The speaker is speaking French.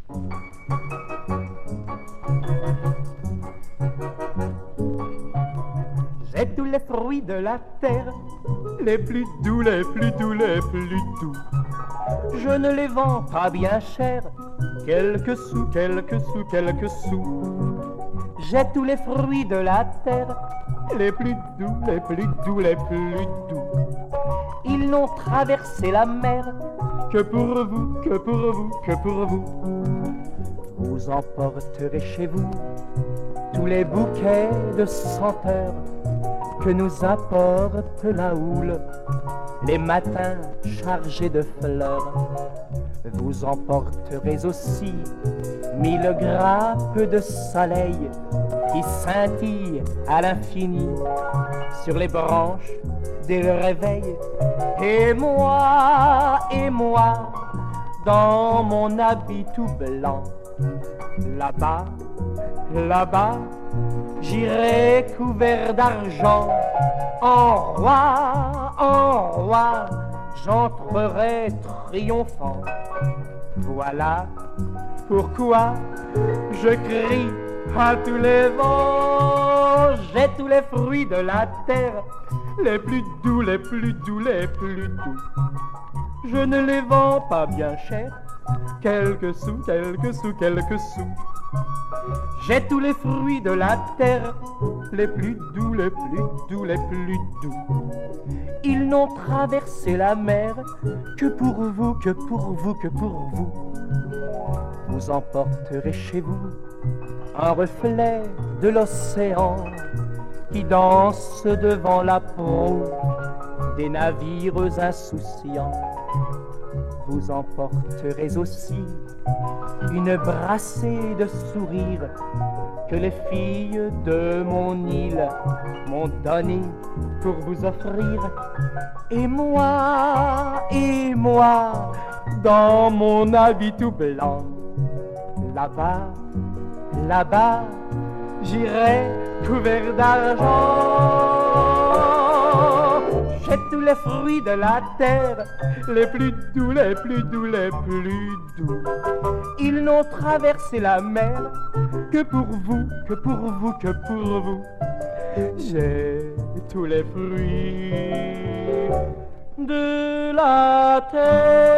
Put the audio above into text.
J'ai tous les fruits de la terre, les plus doux, les plus doux, les plus doux. Je ne les vends pas bien cher, quelques sous, quelques sous, quelques sous. J'ai tous les fruits de la terre, les plus doux, les plus doux, les plus doux. Ils n'ont traversé la mer que pour vous, que pour vous, que pour vous. Vous emporterez chez vous tous les bouquets de senteurs que nous apporte la houle, les matins chargés de fleurs. Vous emporterez aussi 1000 grappes de soleil qui scintillent à l'infini sur les branches dès le réveil. Et moi, dans mon habit tout blanc, là-bas, là-bas, j'irai couvert d'argent. En roi, j'entrerai triomphant. Voilà pourquoi je crie à tous les vents. J'ai tous les fruits de la terre, les plus doux, les plus doux, les plus doux. Je ne les vends pas bien cher, quelques sous, quelques sous, quelques sous. J'ai tous les fruits de la terre, les plus doux, les plus doux, les plus doux. Ils n'ont traversé la mer que pour vous, que pour vous, que pour vous. Vous emporterez chez vous un reflet de l'océan qui danse devant la proue des navires insouciants. Vous emporterez aussi une brassée de sourires que les filles de mon île m'ont donné pour vous offrir. Et moi, dans mon habit tout blanc, là-bas, là-bas, j'irai couvert d'argent. J'ai tous les fruits de la terre, les plus doux, les plus doux, les plus doux. Ils n'ont traversé la mer que pour vous, que pour vous, que pour vous. J'ai tous les fruits de la terre.